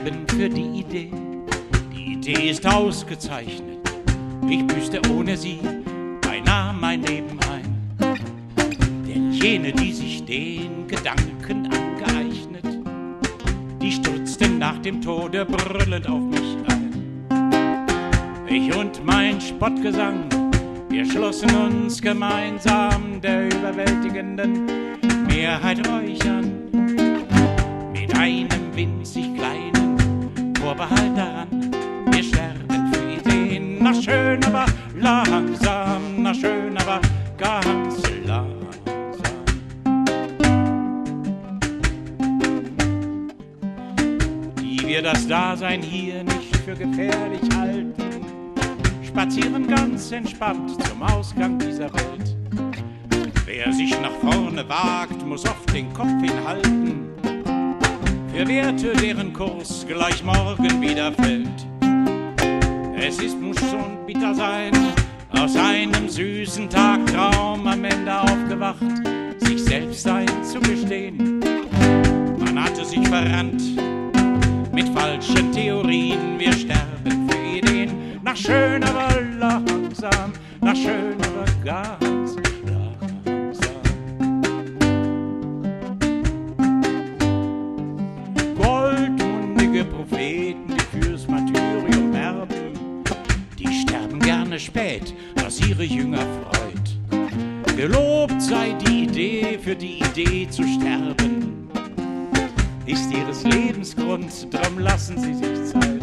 sterben für die Idee. Die Idee ist ausgezeichnet, ich büßte ohne sie beinahe mein Leben ein. Denn jene, die sich den Gedanken angeeignet, die stürzten nach dem Tode brüllend auf mich ein. Ich und mein Spottgesang, wir schlossen uns gemeinsam der überwältigenden Mehrheit räuchern. Mit einem winzig kleinen Vorbehalt daran, wir sterben für Ideen. Na schön, aber langsam, na schön, aber ganz langsam. Die wir das Dasein hier nicht für gefährlich halten, spazieren ganz entspannt zum Ausgang dieser Welt. Wer sich nach vorne wagt, muss oft den Kopf hinhalten für Werte, deren Kurs gleich morgen wieder fällt. Muss schon bitter sein, aus einem süßen Tagtraum am Ende aufgewacht, sich selbst einzugestehen. Man hatte sich verrannt mit falschen Theorien, wir sterben für Ideen. Na schön, aber langsam, na schön, aber ganz langsam. Goldmundige Propheten, die fürs Martyrium werben, die sterben gerne spät, was ihre Jünger freut. Gelobt sei die Idee, für die Idee zu sterben, ist ihres Lebens Grund, drum lassen sie sich Zeit.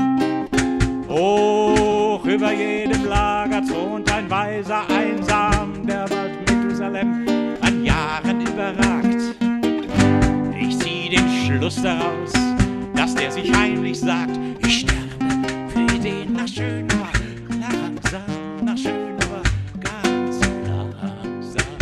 Hoch über jedem Lager thront ein Weiser einsam, der bald Methusalem an Jahren überragt. Ich zieh den Schluss daraus, dass der sich heimlich sagt, ich sterbe für Ideen, na schön, aber langsam, na schön, aber ganz langsam.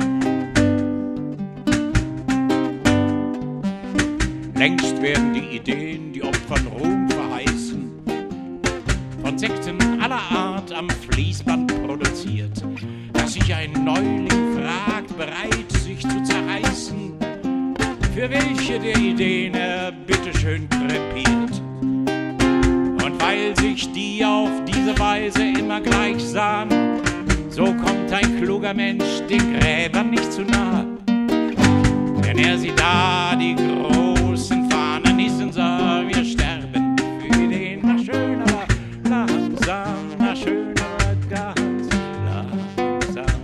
Längst werden die Ideen, die Opfern Ruhm verheißen, von Sekten aller Art am Fließband produziert, dass sich ein Neuling fragt, bereit sich zu zerreißen, für welche der Ideen er bitteschön krepiert. Und weil sich die auf diese Weise immer gleich sahen, so kommt ein kluger Mensch den Gräbern nicht zu nah. Wenn er sie da die großen Fahnen hissen sah, wir sterben für Ideen, na schön, aber langsam, na schön, aber ganz langsam.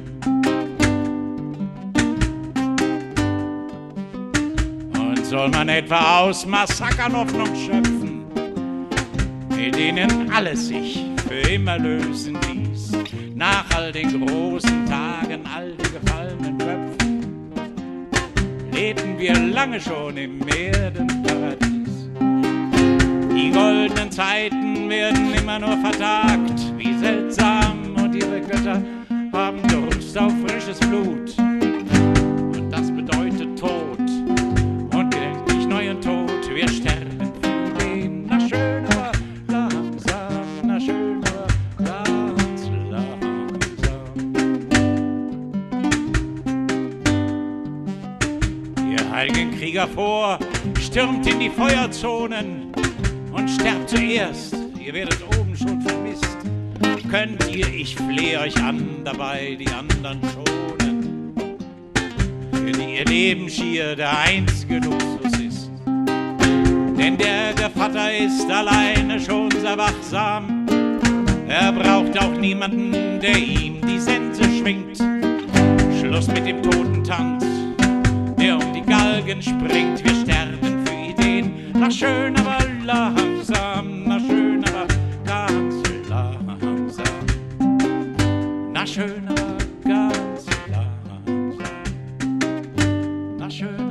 Und soll man etwa aus Massakern Hoffnung schöpfen, mit denen alles sich für immer lösen ließ, nach all den großen Tagen, all den gefallenen Köpfen, lebten wir lange schon im Erdenparadies. Die goldenen Zeiten werden immer nur vertagt, wie seltsam, und ihre Götter haben Durst auf frisches Blut. Und das bedeutet Tod und gedenkt neuen Tod. Wir sterben für den, na schön, aber langsam, na schön, aber ganz langsam. Ihr heiligen Krieger vor, stürmt in die Feuerzonen und sterbt zuerst, ihr werdet oben schon vermisst. Könnt ihr, ich flehe euch an, dabei die anderen schonen, für die ihr Leben schier der einzige Luxus ist. Denn der Gevatter ist alleine schon sehr wachsam, er braucht auch niemanden, der ihm die Sense schwingt. Schluss mit dem Totentanz, der um die Galgen springt, wir sterben für Ideen, na schön, aber langsam, na schön, aber ganz langsam. Na schön, aber ganz langsam. Na schön.